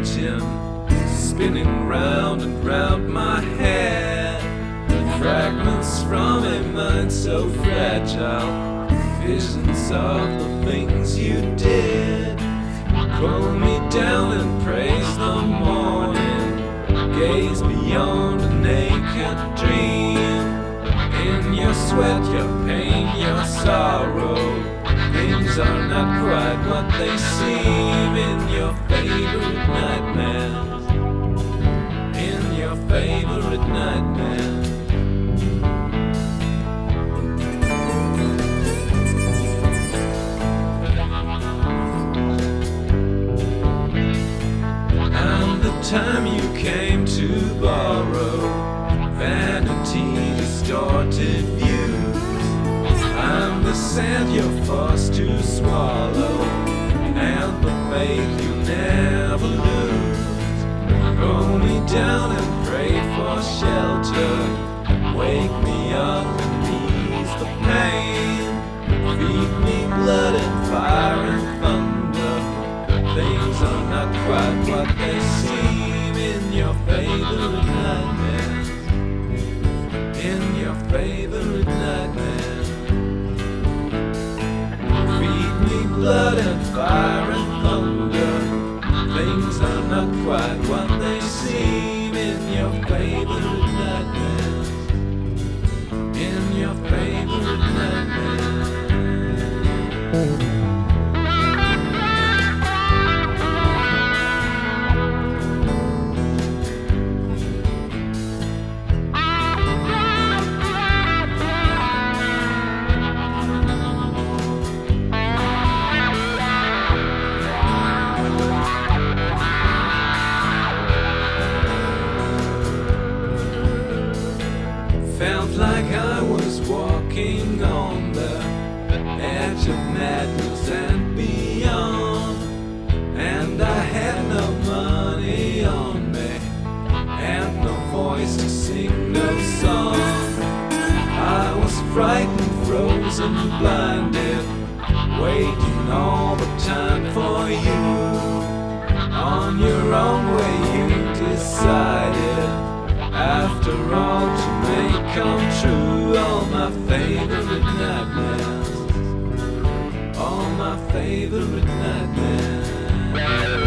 imagine spinning round and round my head, fragments from a mind so fragile, visions of the things you did. Pull me down and praise the morning, gaze beyond a naked dream. In your sweat, your pain, your sorrow, things are not quite what they seem. In your favorite nightmares, in your favorite nightmares. And the time you came to borrow vanity, distorted views. I'm the sand you're forced to swallow, and the faith you never lose. Roll me down and pray for shelter, wake me up and ease the pain. Feed me blood and fire and thunder, things are not quite what they seem. In your favorite nightmares, in your favorite nightmares. Feed me blood and fire and thunder, things are not quite what they seem. In your favorite nightmares, in your favorite nightmares. Felt like I was walking on the edge of madness and beyond, and I had no money on me, and no voice to sing no song. I was frightened, frozen, blinded, waiting all the time for you. On your own way you decided, after all, to make come true all my favorite nightmares, all my favorite nightmares.